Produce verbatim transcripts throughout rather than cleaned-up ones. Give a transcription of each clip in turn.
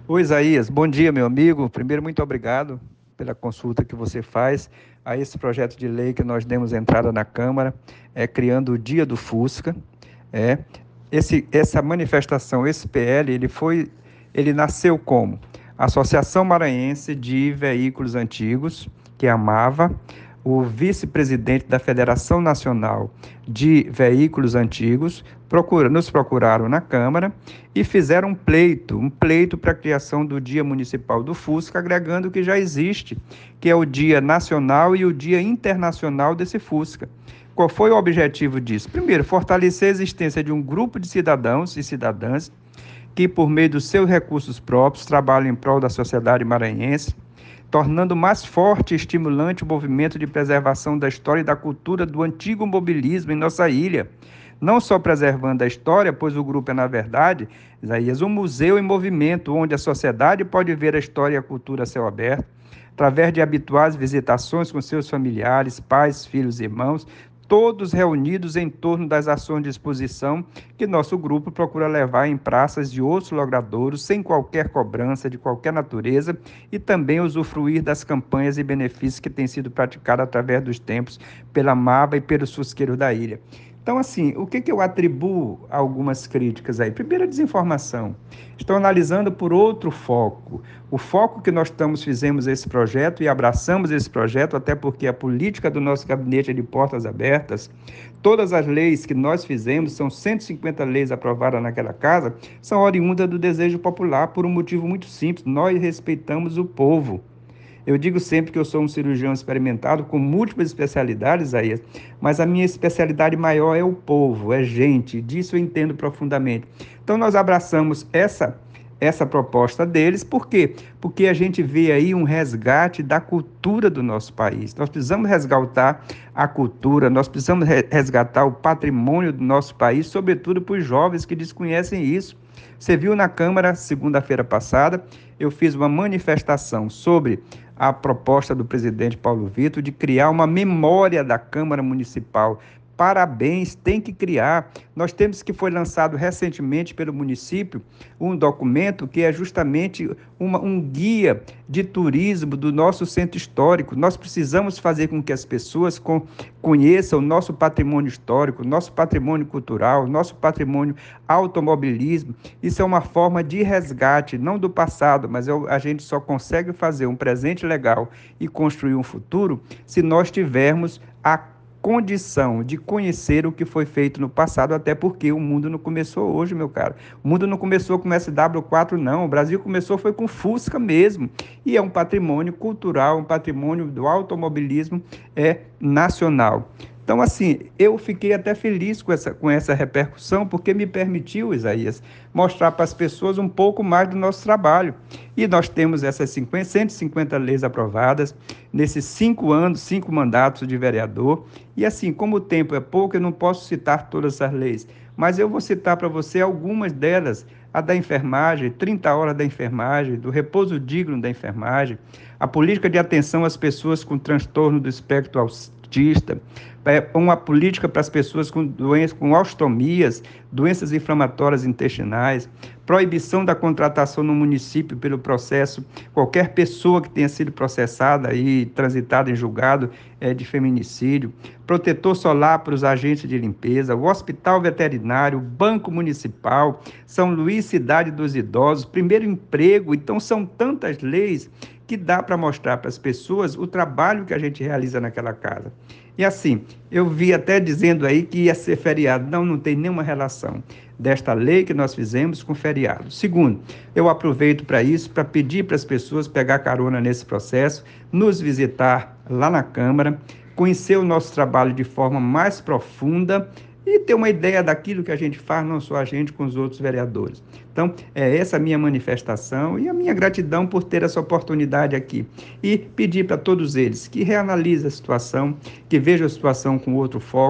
Oi, Isaías, bom dia, meu amigo. Primeiro, muito obrigado pela consulta que você faz a esse projeto de lei que nós demos entrada na Câmara, é, criando o Dia do Fusca. É, esse, essa manifestação, esse P L, ele foi, ele nasceu como Associação Maranhense de Veículos Antigos, que é a MAVA, o vice-presidente da Federação Nacional de Veículos Antigos, procura, nos procuraram na Câmara e fizeram um pleito, um pleito para a criação do Dia Municipal do Fusca, agregando o que já existe, que é o Dia Nacional e o Dia Internacional desse Fusca. Qual foi o objetivo disso? Primeiro, fortalecer a existência de um grupo de cidadãos e cidadãs que, por meio dos seus recursos próprios, trabalham em prol da sociedade maranhense, tornando mais forte e estimulante o movimento de preservação da história e da cultura do antigo mobilismo em nossa ilha. Não só preservando a história, pois o grupo é, na verdade, Isaías, um museu em movimento, onde a sociedade pode ver a história e a cultura a céu aberto, através de habituais visitações com seus familiares, pais, filhos e irmãos, todos reunidos em torno das ações de exposição que nosso grupo procura levar em praças de outros logradouros, sem qualquer cobrança de qualquer natureza, e também usufruir das campanhas e benefícios que têm sido praticados através dos tempos pela MAVA e pelos fusqueiros da ilha. Então, assim, o que, que eu atribuo a algumas críticas aí? Primeiro, a desinformação. Estou analisando por outro foco. O foco que nós estamos, fizemos esse projeto e abraçamos esse projeto, até porque a política do nosso gabinete é de portas abertas. Todas as leis que nós fizemos, são cento e cinquenta leis aprovadas naquela casa, são oriundas do desejo popular por um motivo muito simples: nós respeitamos o povo. Eu digo sempre que eu sou um cirurgião experimentado com múltiplas especialidades, aí, mas a minha especialidade maior é o povo, é gente, disso eu entendo profundamente. Então nós abraçamos essa essa proposta deles, por quê? Porque a gente vê aí um resgate da cultura do nosso país. Nós precisamos resgatar a cultura, nós precisamos resgatar o patrimônio do nosso país, sobretudo para os jovens que desconhecem isso. Você viu na Câmara, segunda-feira passada, eu fiz uma manifestação sobre a proposta do presidente Paulo Vitor de criar uma memória da Câmara Municipal. Parabéns, tem que criar. Nós temos que foi lançado recentemente pelo município um documento que é justamente uma, um guia de turismo do nosso centro histórico. Nós precisamos fazer com que as pessoas com, conheçam o nosso patrimônio histórico, nosso patrimônio cultural, nosso patrimônio automobilismo. Isso é uma forma de resgate, não do passado, mas é, a gente só consegue fazer um presente legal e construir um futuro se nós tivermos a condição de conhecer o que foi feito no passado, até porque o mundo não começou hoje, meu caro. O mundo não começou com S W quatro, não. O Brasil começou foi com Fusca mesmo. E é um patrimônio cultural, um patrimônio do automobilismo é nacional. Então, assim, eu fiquei até feliz com essa, com essa repercussão, porque me permitiu, Isaías, mostrar para as pessoas um pouco mais do nosso trabalho. E nós temos essas cinquenta, cento e cinquenta leis aprovadas nesses cinco anos, cinco mandatos de vereador. E assim, como o tempo é pouco, eu não posso citar todas essas leis, mas eu vou citar para você algumas delas: a da enfermagem, trinta horas da enfermagem, do repouso digno da enfermagem, a política de atenção às pessoas com transtorno do espectro autista, uma política para as pessoas com doenças, com osteomias, doenças inflamatórias intestinais, proibição da contratação no município pelo processo, qualquer pessoa que tenha sido processada e transitada em julgado é, de feminicídio, protetor solar para os agentes de limpeza, o hospital veterinário, banco municipal, São Luís, cidade dos idosos, primeiro emprego. Então são tantas leis que dá para mostrar para as pessoas o trabalho que a gente realiza naquela casa. E assim, eu vi até dizendo aí que ia ser feriado. Não, não tem nenhuma relação desta lei que nós fizemos com feriado. Segundo, eu aproveito para isso, para pedir para as pessoas pegar carona nesse processo, nos visitar lá na Câmara, conhecer o nosso trabalho de forma mais profunda e ter uma ideia daquilo que a gente faz, não só a gente, com os outros vereadores. Então, é essa a minha manifestação e a minha gratidão por ter essa oportunidade aqui. E pedir para todos eles que reanalisem a situação, que vejam a situação com outro foco,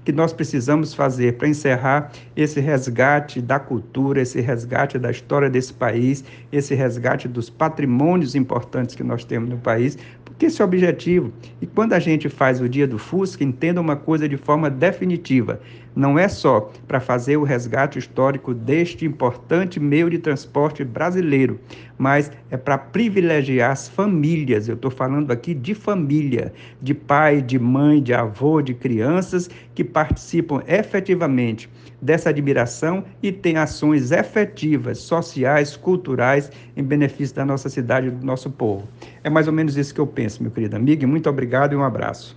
que nós precisamos fazer para encerrar esse resgate da cultura, esse resgate da história desse país, esse resgate dos patrimônios importantes que nós temos no país, porque esse é o objetivo. E quando a gente faz o Dia do Fusca, entenda uma coisa de forma definitiva, não é só para fazer o resgate histórico deste importante meio de transporte brasileiro, mas é para privilegiar as famílias. Eu estou falando aqui de família, de pai, de mãe, de avô, de crianças que participam efetivamente dessa admiração e têm ações efetivas, sociais, culturais, em benefício da nossa cidade e do nosso povo. É mais ou menos isso que eu penso, meu querido amigo, e muito obrigado e um abraço.